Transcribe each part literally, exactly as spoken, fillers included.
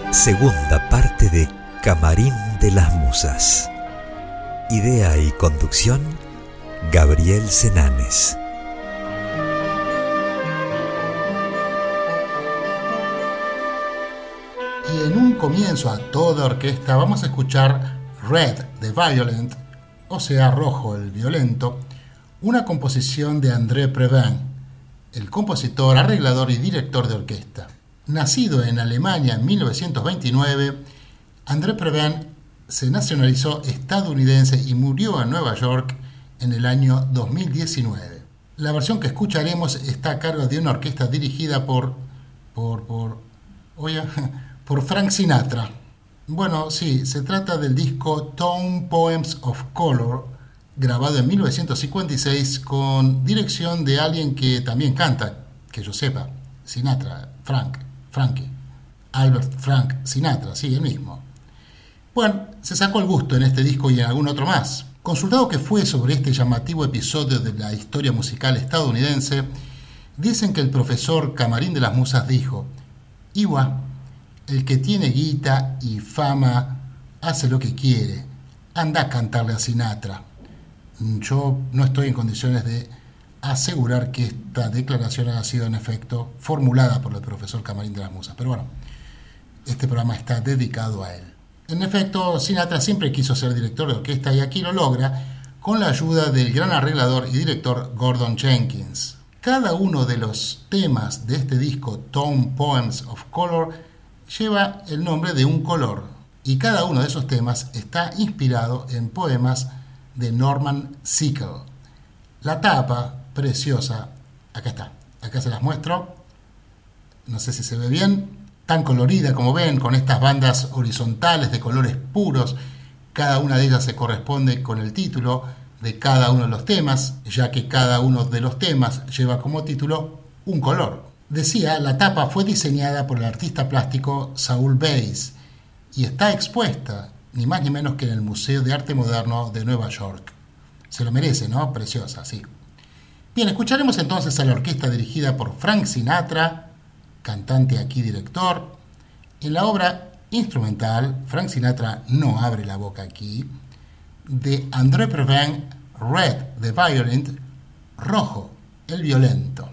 Segunda parte de Camarín de las Musas. Idea y conducción, Gabriel Senanes. Y en un comienzo a toda orquesta vamos a escuchar Red the Violent, o sea, Rojo el Violento, una composición de André Previn, el compositor, arreglador y director de orquesta. Nacido en Alemania en mil novecientos veintinueve, André Previn se nacionalizó estadounidense y murió en Nueva York en el año dos mil diecinueve. La versión que escucharemos está a cargo de una orquesta dirigida por por por oye, por Frank Sinatra. Bueno, sí, se trata del disco Tone Poems of Color, grabado en mil novecientos cincuenta y seis con dirección de alguien que también canta, que yo sepa, Sinatra, Frank, Frankie, Albert Frank Sinatra, sí, el mismo. Bueno, se sacó el gusto en este disco y en algún otro más. Consultado que fue sobre este llamativo episodio de la historia musical estadounidense, dicen que el profesor Camarín de las Musas dijo: Iwa, el que tiene guita y fama hace lo que quiere, anda a cantarle a Sinatra. Yo no estoy en condiciones de asegurar que esta declaración haya sido en efecto formulada por el profesor Camarín de las Musas, pero bueno, este programa está dedicado a él. En efecto, Sinatra siempre quiso ser director de orquesta y aquí lo logra con la ayuda del gran arreglador y director Gordon Jenkins. Cada uno de los temas de este disco, Tone Poems of Color, lleva el nombre de un color y cada uno de esos temas está inspirado en poemas de Norman Seckel. La tapa, preciosa, acá está, acá se las muestro, no sé si se ve bien, tan colorida como ven, con estas bandas horizontales de colores puros, cada una de ellas se corresponde con el título de cada uno de los temas, ya que cada uno de los temas lleva como título un color. Decía, la tapa fue diseñada por el artista plástico Saul Bass y está expuesta, ni más ni menos que en el Museo de Arte Moderno de Nueva York. Se lo merece, ¿no? Preciosa, sí. Bien, escucharemos entonces a la orquesta dirigida por Frank Sinatra, cantante aquí director. En la obra instrumental, Frank Sinatra no abre la boca aquí, de André Previn, Red the Violent, Rojo el Violento.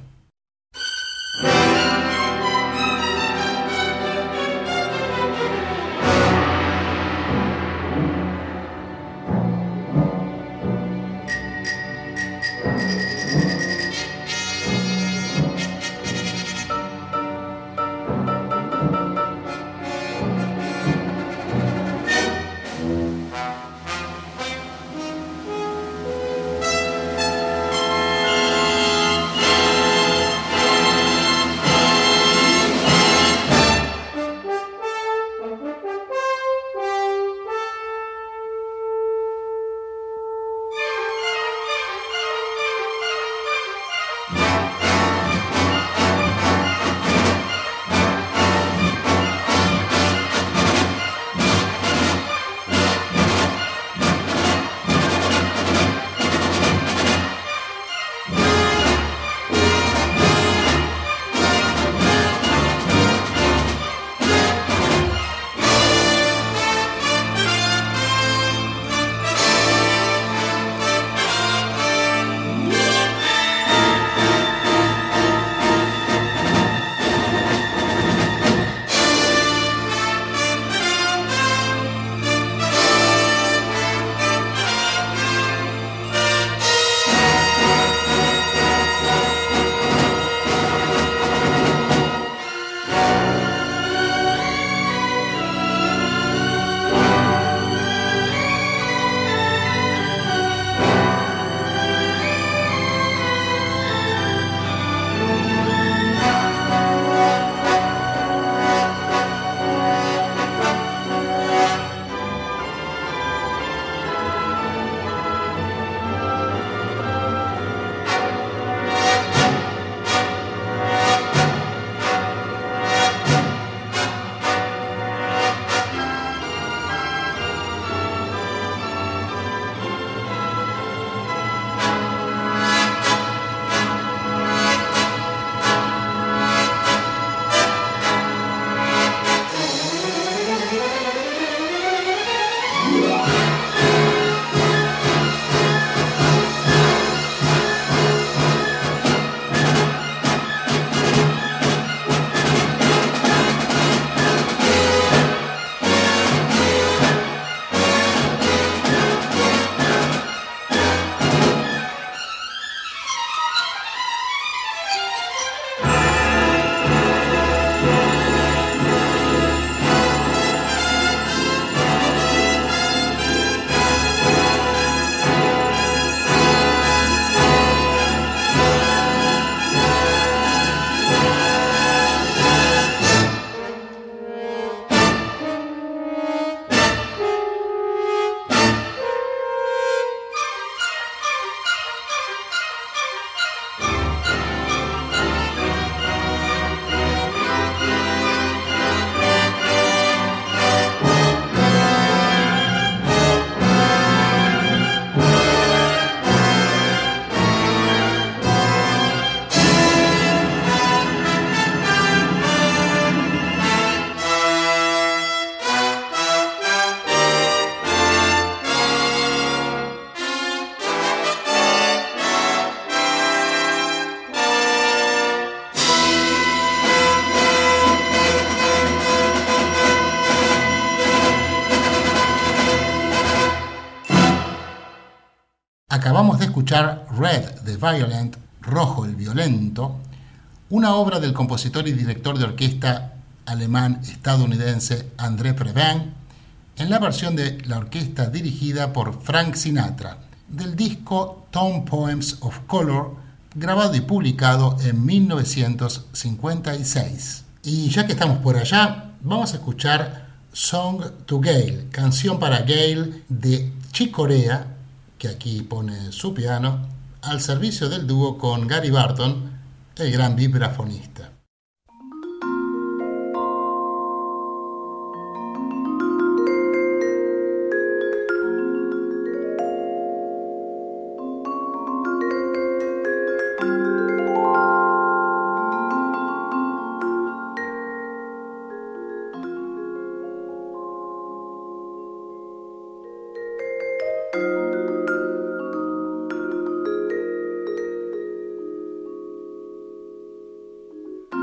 Acabamos de escuchar Red the Violent, Rojo el Violento, una obra del compositor y director de orquesta alemán-estadounidense André Previn, en la versión de la orquesta dirigida por Frank Sinatra, del disco Tone Poems of Color, grabado y publicado en mil novecientos cincuenta y seis. Y ya que estamos por allá, vamos a escuchar Song to Gail, canción para Gail de Chick Corea, que aquí pone su piano, al servicio del dúo con Gary Barton, el gran vibrafonista. Thank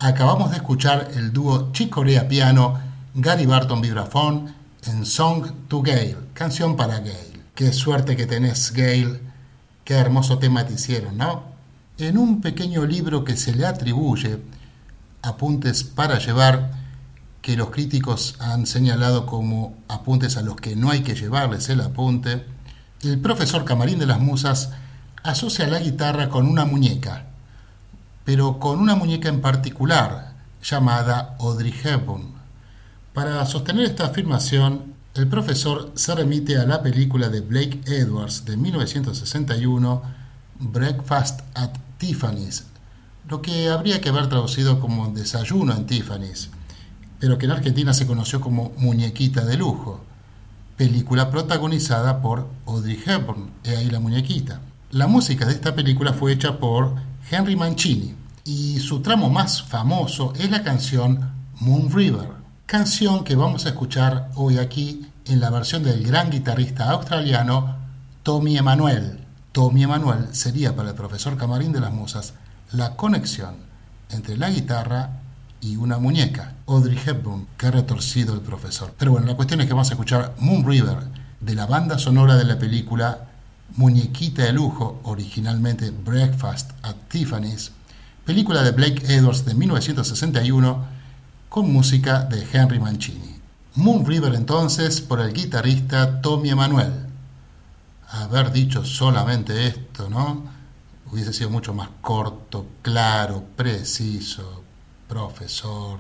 Acabamos de escuchar el dúo Chick Corea piano, Gary Barton vibrafón en Song to Gail, canción para Gail. Qué suerte que tenés, Gail. Qué hermoso tema te hicieron, ¿no? En un pequeño libro que se le atribuye, Apuntes para llevar, que los críticos han señalado como apuntes a los que no hay que llevarles el apunte, el profesor Camarín de las Musas asocia la guitarra con una muñeca, pero con una muñeca en particular, llamada Audrey Hepburn. Para sostener esta afirmación, el profesor se remite a la película de Blake Edwards de mil novecientos sesenta y uno, Breakfast at Tiffany's, lo que habría que haber traducido como Desayuno en Tiffany's, pero que en Argentina se conoció como Muñequita de Lujo, película protagonizada por Audrey Hepburn, he ahí la muñequita. La música de esta película fue hecha por Henry Mancini y su tramo más famoso es la canción Moon River, canción que vamos a escuchar hoy aquí en la versión del gran guitarrista australiano Tommy Emmanuel. Tommy Emmanuel sería para el profesor Camarín de las Musas la conexión entre la guitarra y una muñeca, Audrey Hepburn, que ha retorcido el profesor. Pero bueno, la cuestión es que vamos a escuchar Moon River de la banda sonora de la película Muñequita de Lujo, originalmente Breakfast at Tiffany's, película de Blake Edwards de mil novecientos sesenta y uno, con música de Henry Mancini. Moon River entonces por el guitarrista Tommy Emmanuel. Haber dicho solamente esto, ¿no? Hubiese sido mucho más corto, claro, preciso, profesor.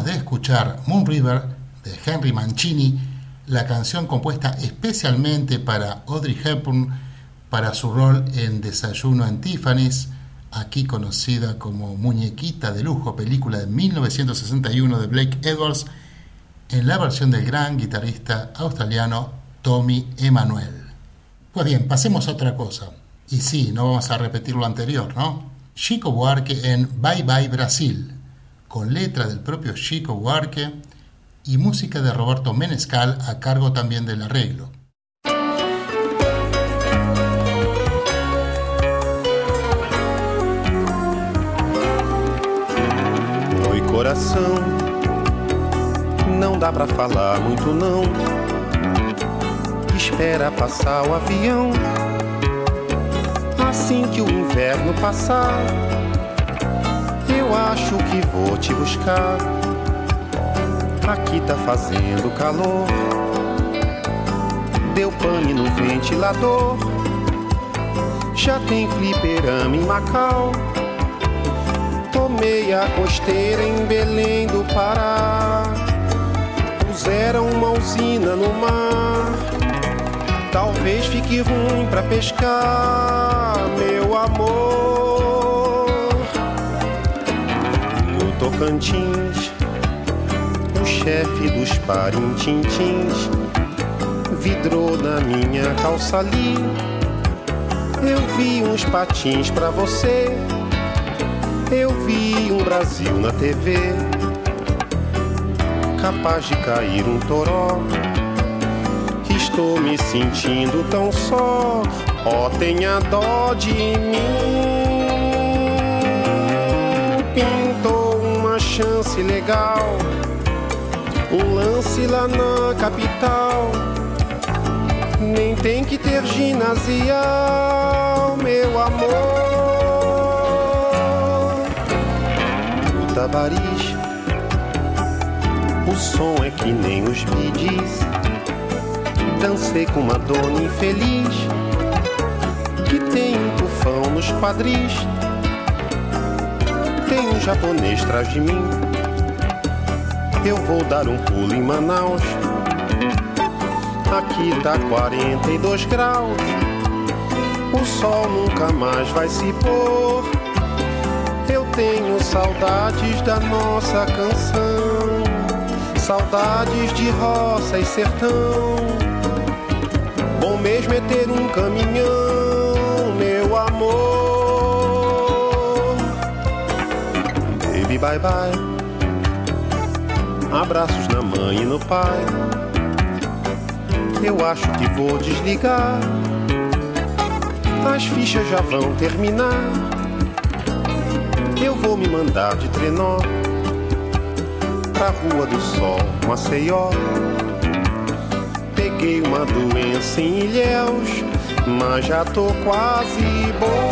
de escuchar Moon River de Henry Mancini, la canción compuesta especialmente para Audrey Hepburn para su rol en Desayuno en Tiffany's, aquí conocida como Muñequita de Lujo, película de mil novecientos sesenta y uno de Blake Edwards, en la versión del gran guitarrista australiano Tommy Emmanuel. Pues bien, pasemos a otra cosa. Y sí, no vamos a repetir lo anterior, ¿no? Chico Buarque en Bye Bye Brasil, con letra del propio Chico Buarque y música de Roberto Menescal a cargo también del arreglo. Oi, coração, não dá pra falar muito não. Espera passar o avião. Assim que o inverno passar, eu acho que vou te buscar. Aqui tá fazendo calor, deu pane no ventilador. Já tem fliperama em Macau. Tomei a costeira em Belém do Pará. Puseram uma usina no mar. Talvez fique ruim pra pescar, meu amor. No Tocantins, o chefe dos parintintins vidrou na minha calça ali. Eu vi uns patins pra você, eu vi um Brasil na T V, capaz de cair um toró. Estou me sentindo tão só, ó, tenha dó de mim. Pintou uma chance legal, um lance lá na capital. Nem tem que ter ginasial, meu amor. No Tabariz, o som é que nem os bidis. Dancei com uma dona infeliz que tem um tufão nos quadris. Tem um japonês atrás de mim. Eu vou dar um pulo em Manaus. Aqui tá quarenta e dois graus. O sol nunca mais vai se pôr. Eu tenho saudades da nossa canção, saudades de roça e sertão. Bom mesmo é ter um caminhão, meu amor. Baby, bye bye. Abraços na mãe e no pai. Eu acho que vou desligar. As fichas já vão terminar. Eu vou me mandar de trenó pra Rua do Sol, Maceió. Peguei uma doença em Ilhéus, mas já tô quase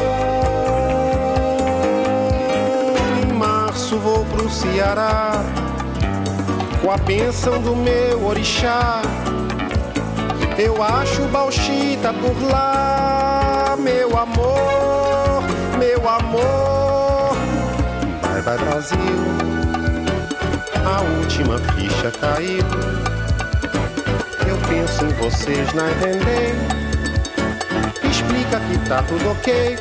bom. Em março vou pro Ceará, com a bênção do meu orixá. Eu acho Bauxita por lá, meu amor, meu amor. Vai, vai Brasil, a última ficha caiu. Eu penso em vocês na entender. Explica que tá tudo ok.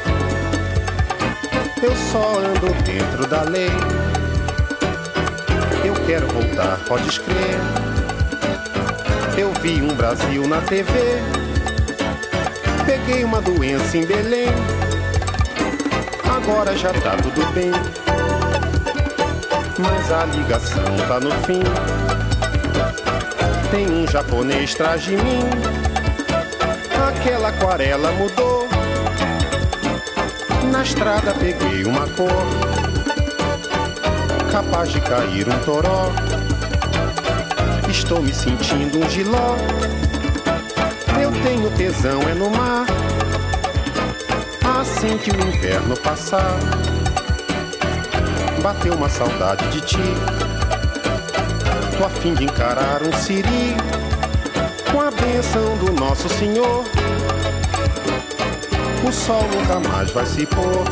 Eu só ando dentro da lei. Eu quero voltar, podes crer. Eu vi um Brasil na T V. Peguei uma doença em Belém. Agora já tá tudo bem, mas a ligação tá no fim. Tem um japonês atrás de mim. Aquela aquarela mudou. Na estrada peguei uma cor, capaz de cair um toró. Estou me sentindo um giló. Eu tenho tesão é no mar. Assim que o inverno passar, bateu uma saudade de ti. Tô a fim de encarar um siri, com a bênção do Nosso Senhor. O sol nunca mais vai se pôr.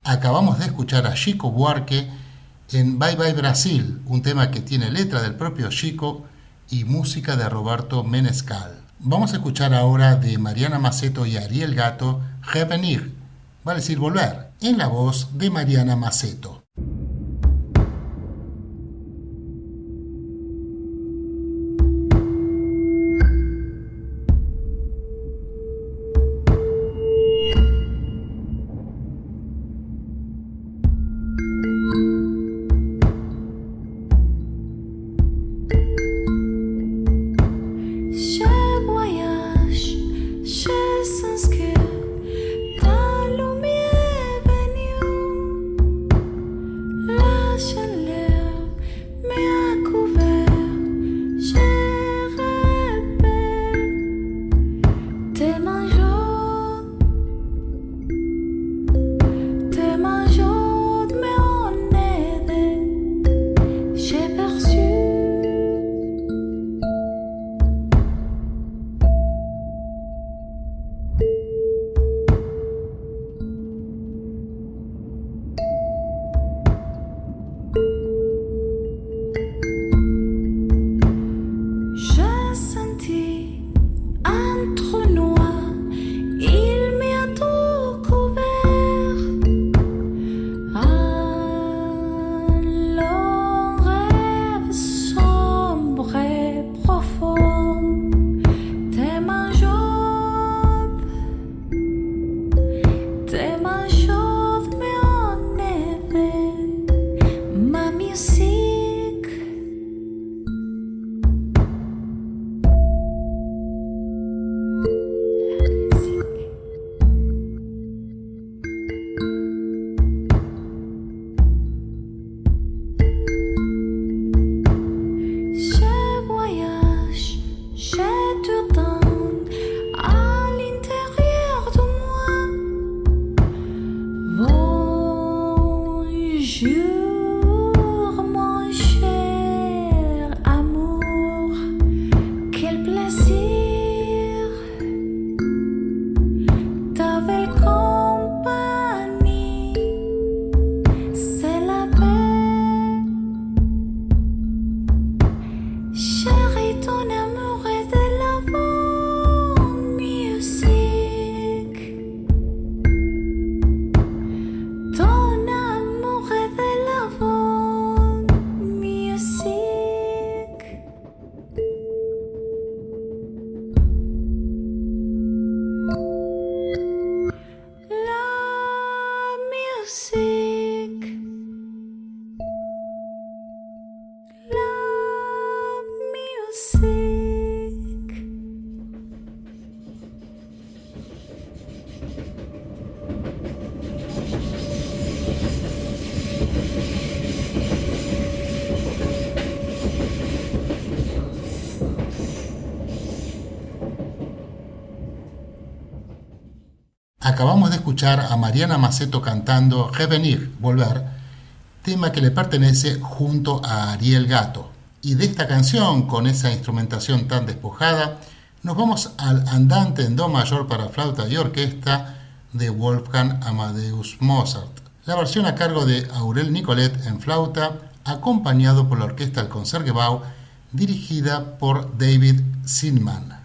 Acabamos de escuchar a Chico Buarque en Bye Bye Brasil, un tema que tiene letra del propio Chico y música de Roberto Menescal. Vamos a escuchar ahora de Mariana Mazzetto y Ariel Gato, Revenir, vale decir volver, en la voz de Mariana Mazzetto. Acabamos de escuchar a Mariana Mazzetto cantando Revenir, volver, tema que le pertenece junto a Ariel Gato. Y de esta canción, con esa instrumentación tan despojada, nos vamos al Andante en Do mayor para flauta y orquesta de Wolfgang Amadeus Mozart. La versión a cargo de Aurel Nicolet en flauta, acompañado por la orquesta del Concertgebouw, dirigida por David Zinman.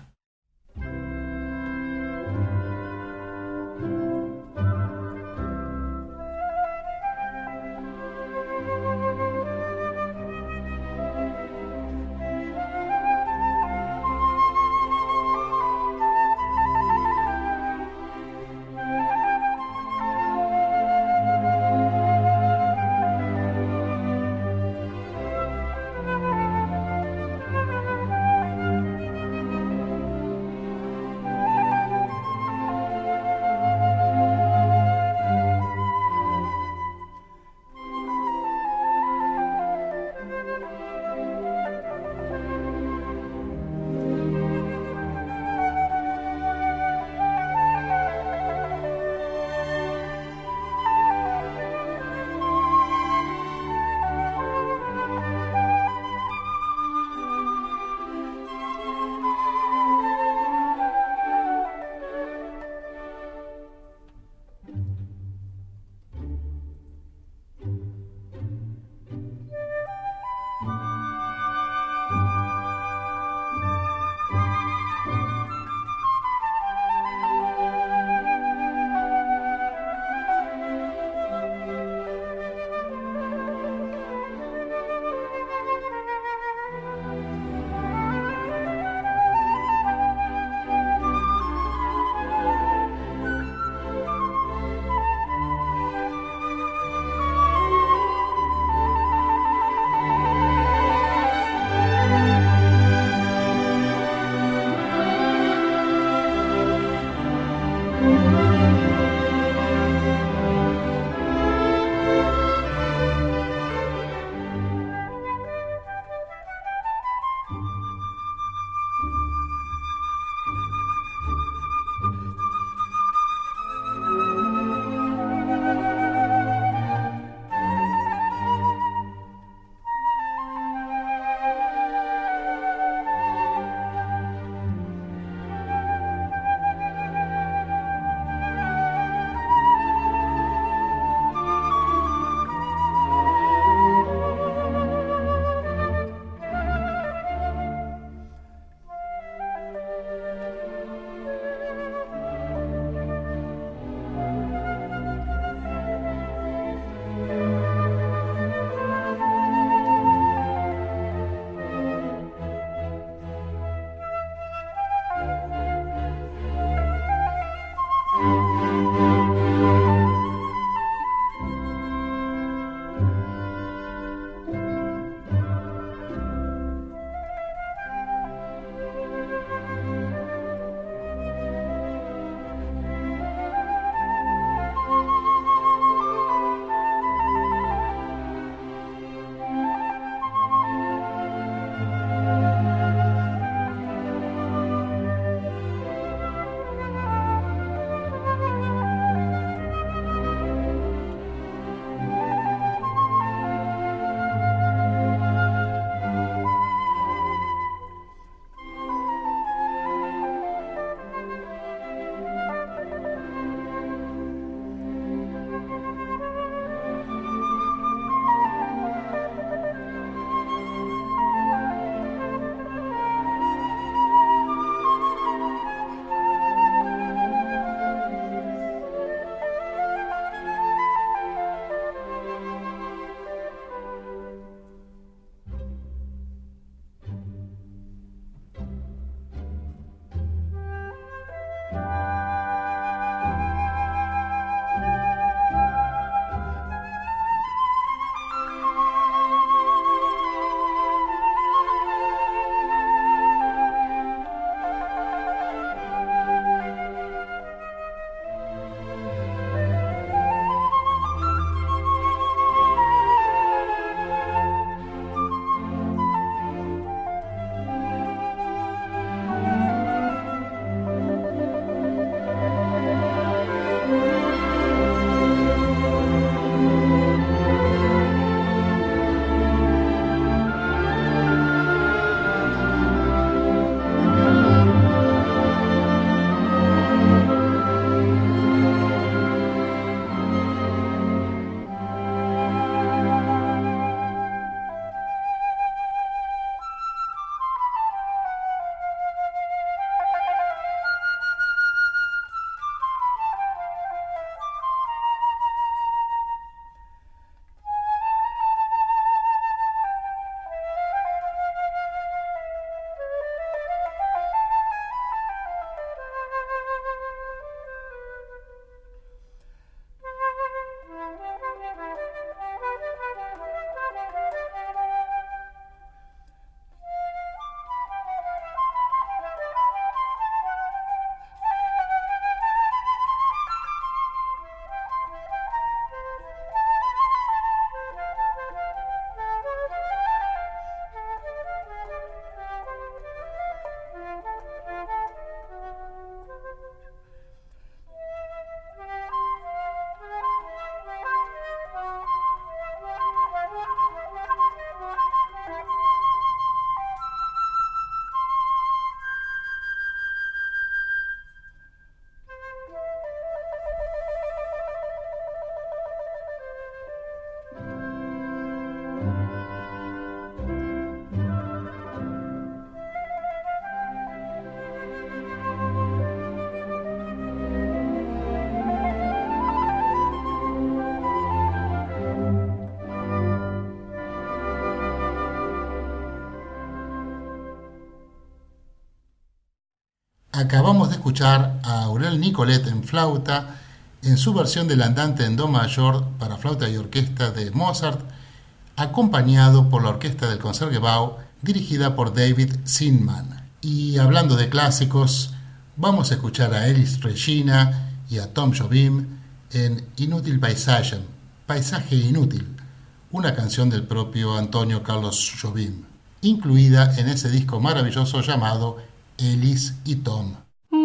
Acabamos de escuchar a Aurel Nicolet en flauta en su versión del andante en do mayor para flauta y orquesta de Mozart, acompañado por la orquesta del Concertgebouw dirigida por David Zinman. Y hablando de clásicos, vamos a escuchar a Elis Regina y a Tom Jobim en Inútil Paisagen, Paisaje Inútil, una canción del propio Antonio Carlos Jobim, incluida en ese disco maravilloso llamado Elis y Tom.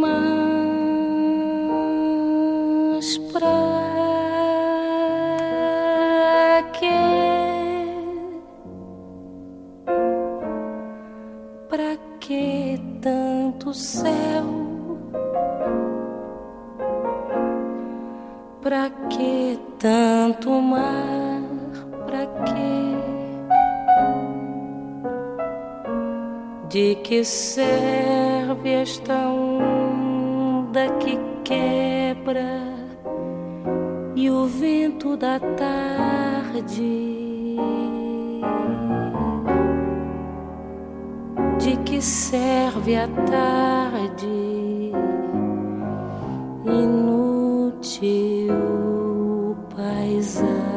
Mas pra quê? Pra que tanto céu? Pra que tanto mar? Pra quê? De que serve esta onda que quebra e o vento da tarde? De que serve a tarde? Inútil paisagem.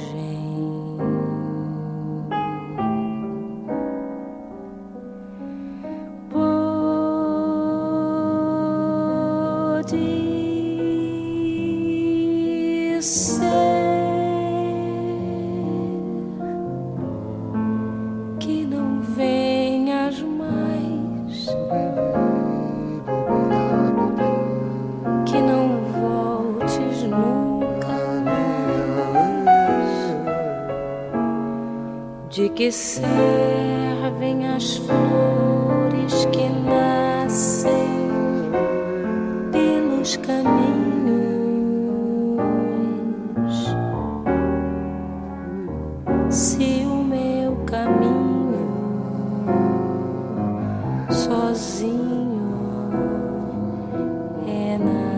De que servem as flores que nascem pelos caminhos, se o meu caminho sozinho é nada?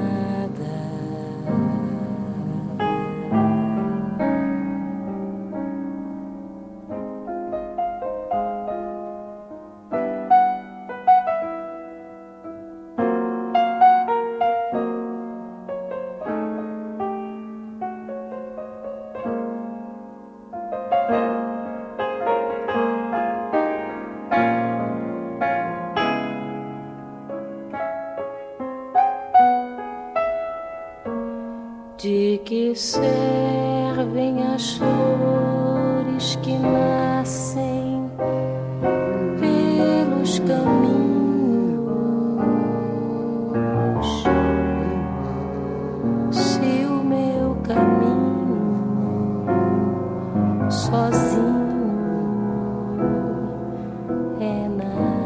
De que servem as flores que nascem pelos caminhos, se o meu caminho sozinho é nada?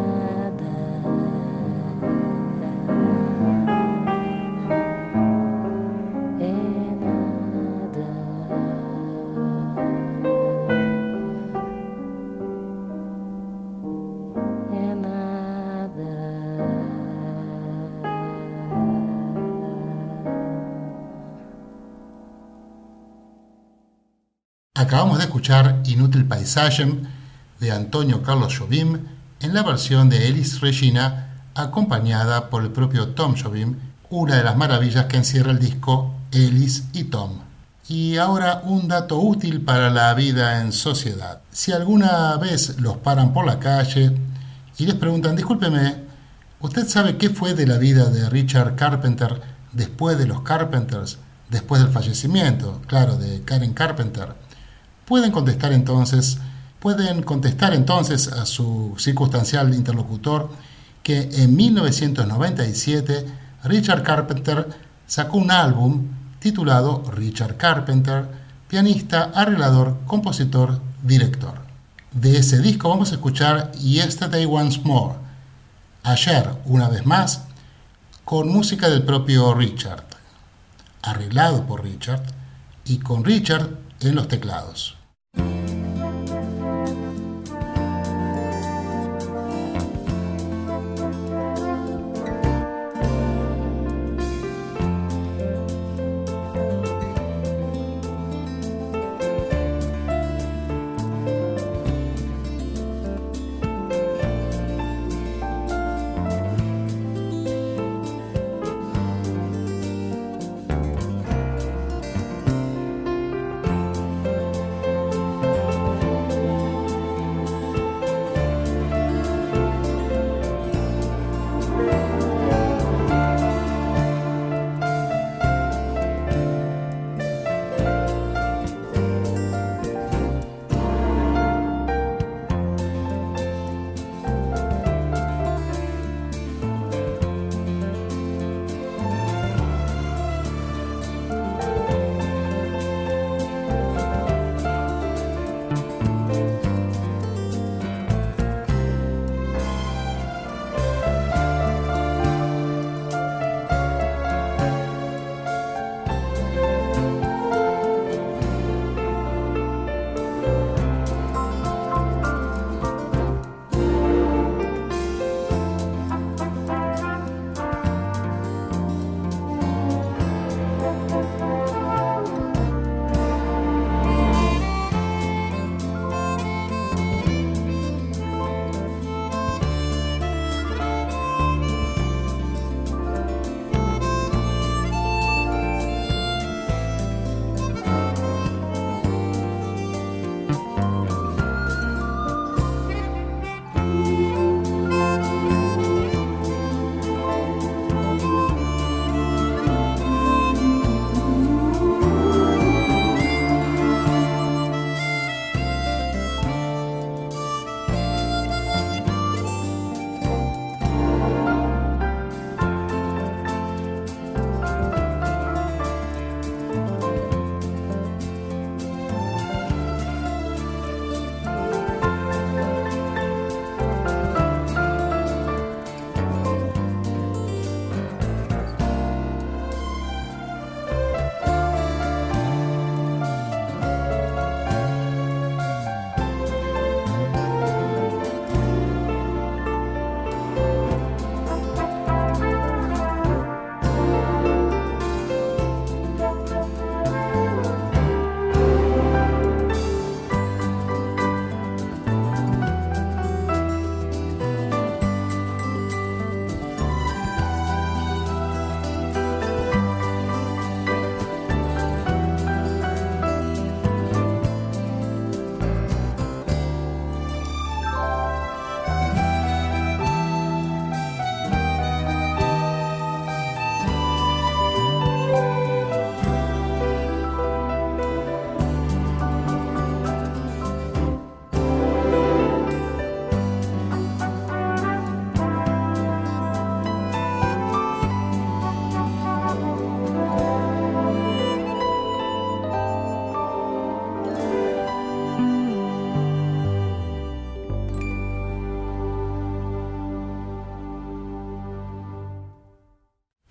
Acabamos de escuchar Inútil Paisagen de Antonio Carlos Jobim en la versión de Elis Regina, acompañada por el propio Tom Jobim, una de las maravillas que encierra el disco Elis y Tom. Y ahora un dato útil para la vida en sociedad. Si alguna vez los paran por la calle y les preguntan, discúlpeme, ¿usted sabe qué fue de la vida de Richard Carpenter después de los Carpenters, después del fallecimiento, claro, de Karen Carpenter? Pueden contestar entonces, pueden contestar entonces a su circunstancial interlocutor que en mil novecientos noventa y siete Richard Carpenter sacó un álbum titulado Richard Carpenter, pianista, arreglador, compositor, director. De ese disco vamos a escuchar Yesterday Once More, Ayer una vez más, con música del propio Richard, arreglado por Richard y con Richard en los teclados.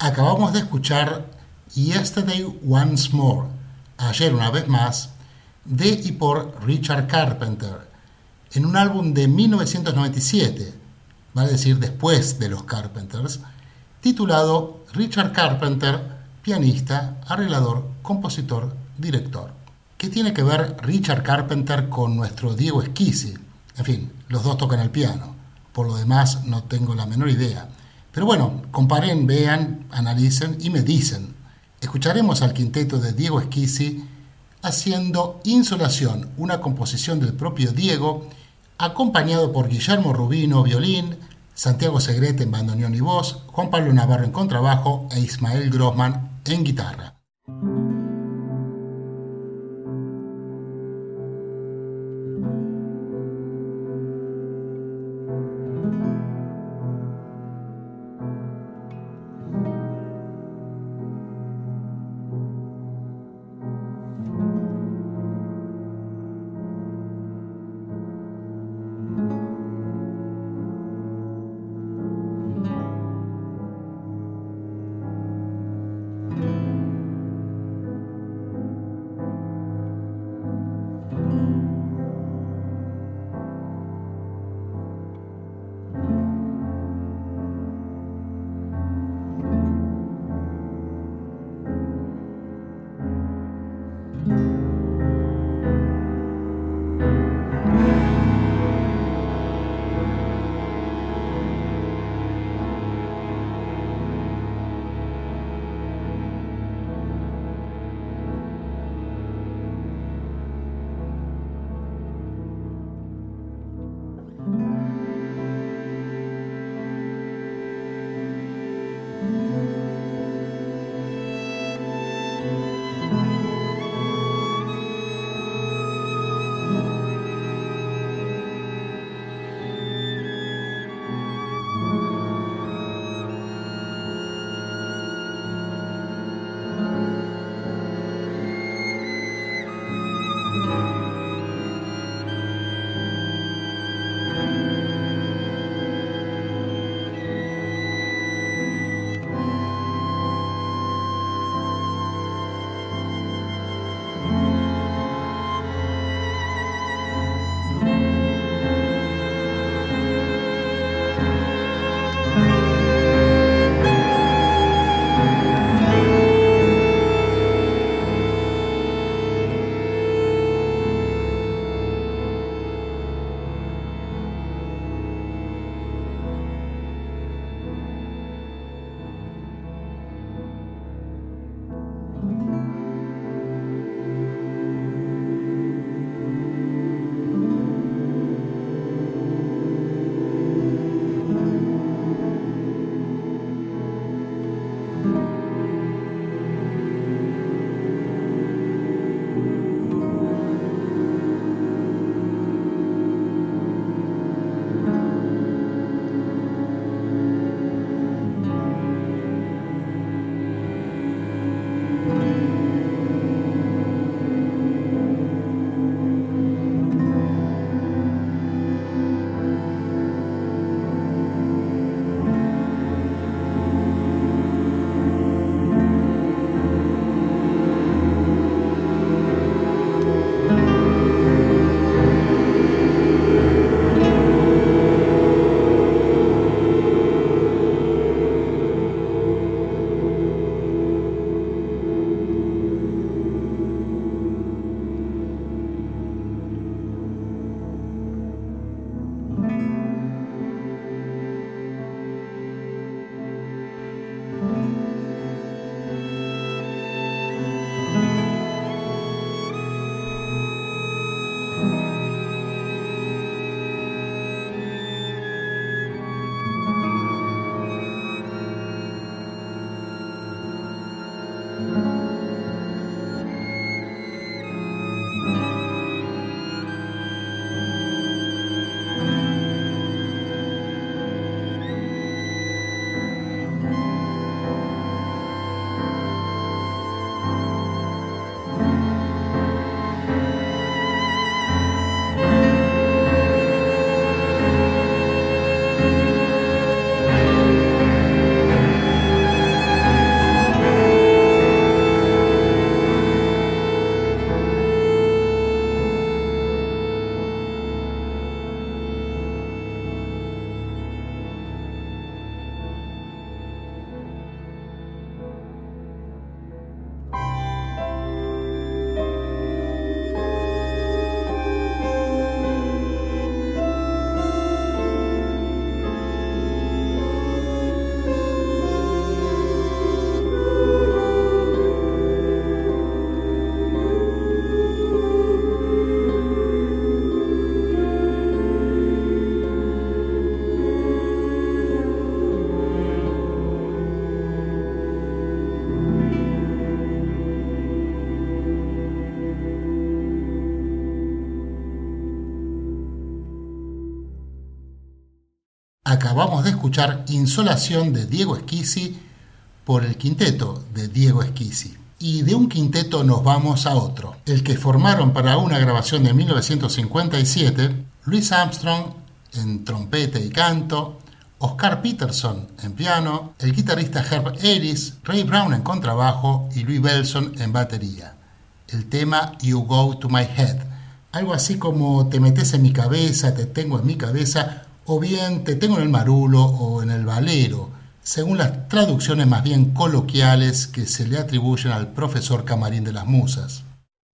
Acabamos de escuchar Yesterday Once More, Ayer una vez más, de y por Richard Carpenter, en un álbum de mil novecientos noventa y siete, vale decir después de los Carpenters, titulado Richard Carpenter, pianista, arreglador, compositor, director. ¿Qué tiene que ver Richard Carpenter con nuestro Diego Esquisi? En fin, los dos tocan el piano. Por lo demás, no tengo la menor idea. Pero bueno, comparen, vean, analicen y me dicen. Escucharemos al quinteto de Diego Esquisi haciendo Insolación, una composición del propio Diego, acompañado por Guillermo Rubino, violín, Santiago Segrete en bandoneón y voz, Juan Pablo Navarro en contrabajo e Ismael Grossman en guitarra. Acabamos de escuchar Insolación de Diego Esquisi por el quinteto de Diego Esquisi. Y de un quinteto nos vamos a otro, el que formaron para una grabación de mil novecientos cincuenta y siete, Louis Armstrong en trompeta y canto, Oscar Peterson en piano, el guitarrista Herb Ellis, Ray Brown en contrabajo y Louis Bellson en batería. El tema You Go to My Head, algo así como te metes en mi cabeza, te tengo en mi cabeza, o bien te tengo en el marulo o en el valero, según las traducciones más bien coloquiales que se le atribuyen al profesor Camarín de las Musas.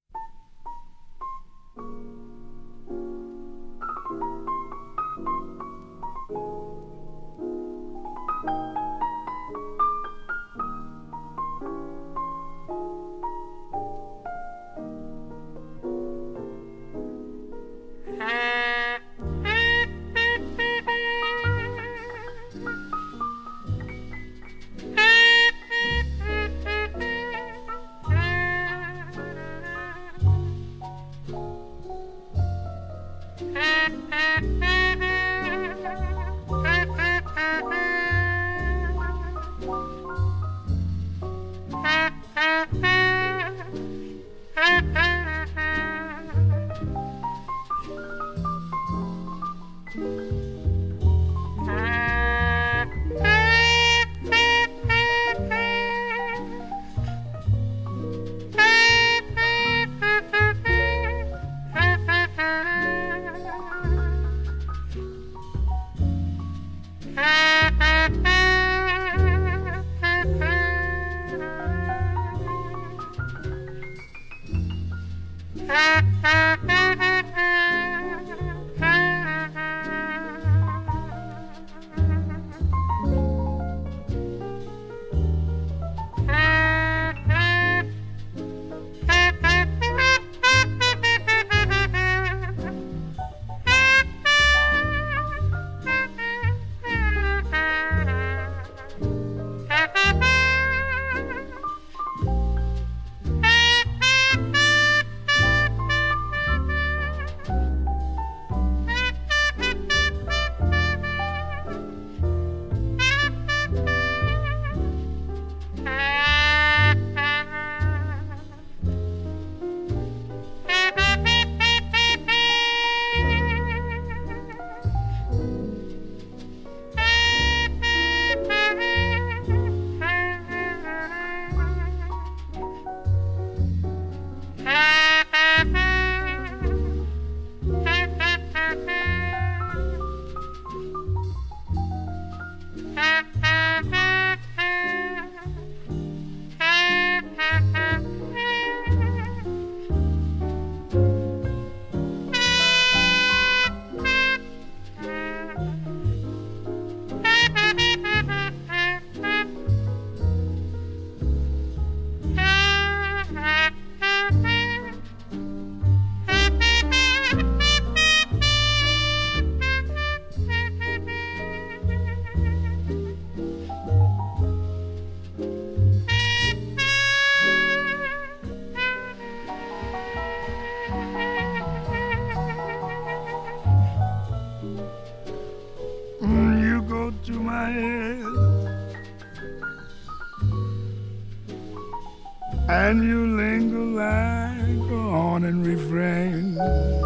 And you linger like a haunting refrain,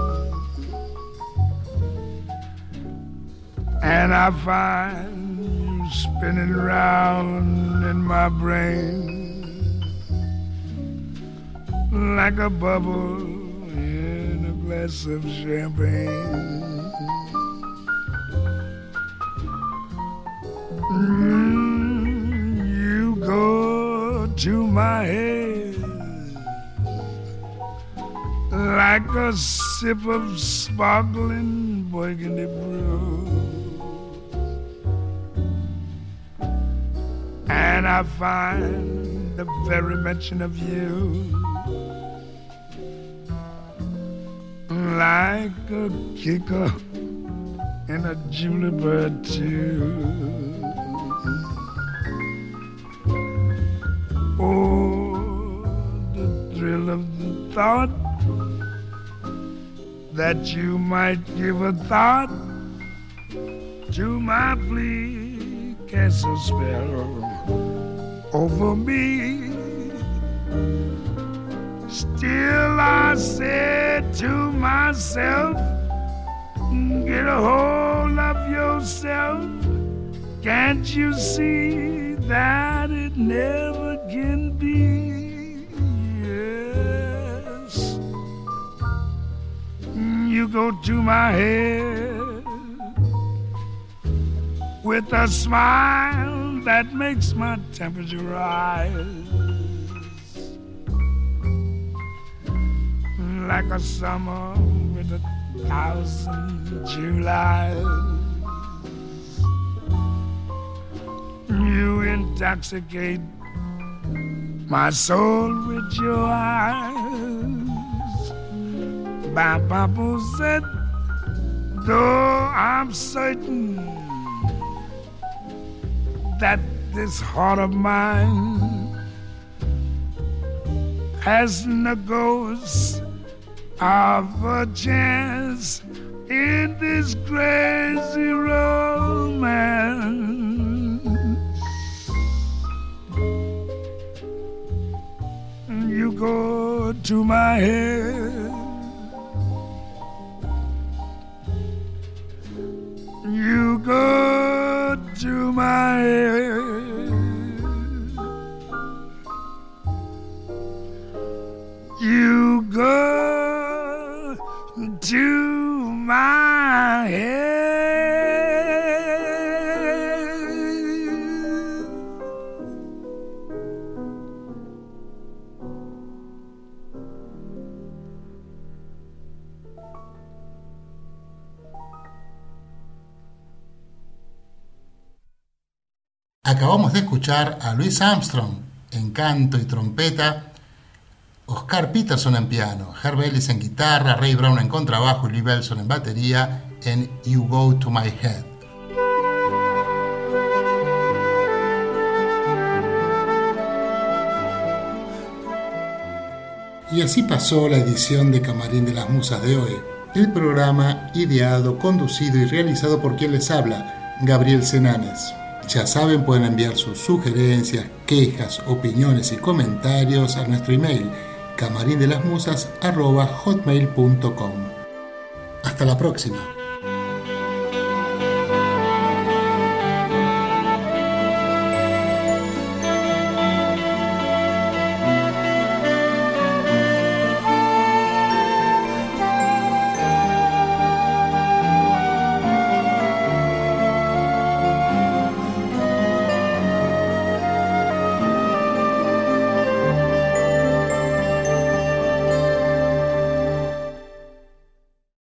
and I find you spinning round in my brain like a bubble in a glass of champagne. Mm, you go to my head like a sip of sparkling burgundy brew, and I find the very mention of you like a kicker in a julep or two. Oh, the thrill of the thought that you might give a thought to my plea cast a spell over me. Still I said to myself, get a hold of yourself. Can't you see that it never can be? Yes, you go to my head with a smile that makes my temperature rise like a summer with a thousand Julys. You intoxicate my soul with your eyes. Papa said, though I'm certain that this heart of mine hasn't a ghost of a chance in this crazy romance. You go to my head, you go to my head, you go to my head. Acabamos de escuchar a Louis Armstrong en canto y trompeta, Oscar Peterson en piano, Herb Ellis en guitarra, Ray Brown en contrabajo y Lee Belson en batería en You Go to My Head. Y así pasó la edición de Camarín de las Musas de hoy, el programa ideado, conducido y realizado por quien les habla, Gabriel Senanes. Ya saben, pueden enviar sus sugerencias, quejas, opiniones y comentarios a nuestro email camarindelasmusas arroba hotmail punto com. Hasta la próxima.